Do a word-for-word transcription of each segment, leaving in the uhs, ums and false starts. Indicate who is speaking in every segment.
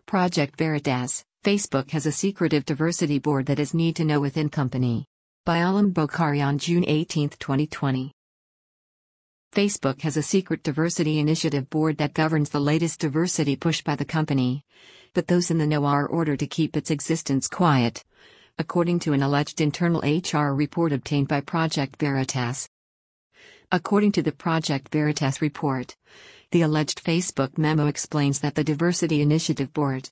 Speaker 1: Project Veritas, Facebook has a secretive diversity board that is need to know within company. By Alam Bokhari on June eighteenth, twenty twenty. Facebook has a secret diversity initiative board that governs the latest diversity push by the company. But those in the know are ordered to keep its existence quiet, according to an alleged internal H R report obtained by Project Veritas. According to the Project Veritas report, the alleged Facebook memo explains that the Diversity Initiative Board,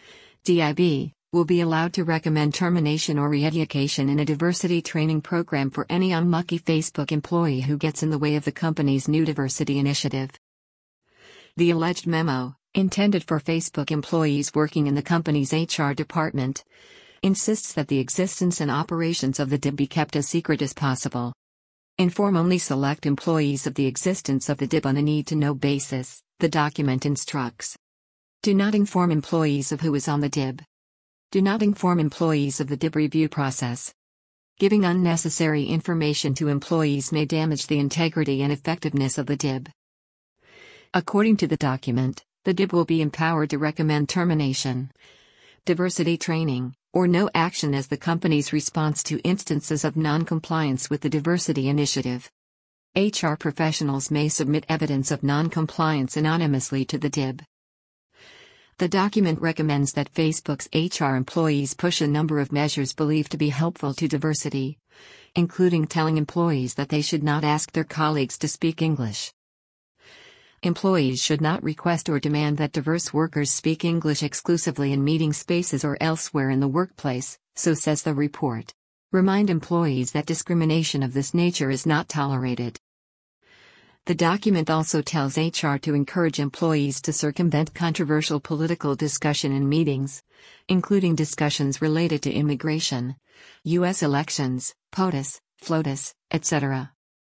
Speaker 1: D I B, will be allowed to recommend termination or re-education in a diversity training program for any unlucky Facebook employee who gets in the way of the company's new diversity initiative. The alleged memo, intended for Facebook employees working in the company's H R department, insists that the existence and operations of the D I B be kept as secret as possible. Inform only select employees of the existence of the D I B on a need-to-know basis, the document instructs. Do not inform employees of who is on the D I B. Do not inform employees of the D I B review process. Giving unnecessary information to employees may damage the integrity and effectiveness of the D I B. According to the document, the D I B will be empowered to recommend termination, diversity training, or no action as the company's response to instances of non-compliance with the diversity initiative. H R professionals may submit evidence of non-compliance anonymously to the D I B. The document recommends that Facebook's H R employees push a number of measures believed to be helpful to diversity, including telling employees that they should not ask their colleagues to speak English. Employees should not request or demand that diverse workers speak English exclusively in meeting spaces or elsewhere in the workplace, so says the report. Remind employees that discrimination of this nature is not tolerated. The document also tells H R to encourage employees to circumvent controversial political discussion in meetings, including discussions related to immigration, U S elections, POTUS, FLOTUS, et cetera.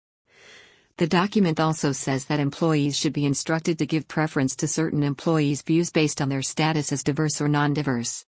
Speaker 1: The document also says that employees should be instructed to give preference to certain employees' views based on their status as diverse or non-diverse.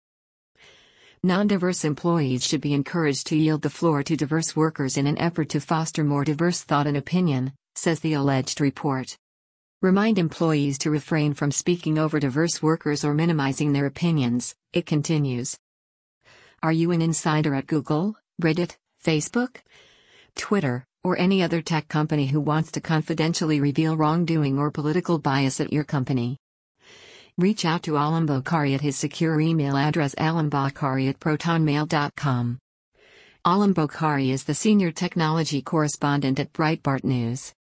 Speaker 1: Non-diverse employees should be encouraged to yield the floor to diverse workers in an effort to foster more diverse thought and opinion, says the alleged report. Remind employees to refrain from speaking over diverse workers or minimizing their opinions, it continues. Are you an insider at Google, Reddit, Facebook, Twitter, or any other tech company who wants to confidentially reveal wrongdoing or political bias at your company? Reach out to Alam Bokhari at his secure email address alambokhari at protonmail dot com. Alam Bokhari is the senior technology correspondent at Breitbart News.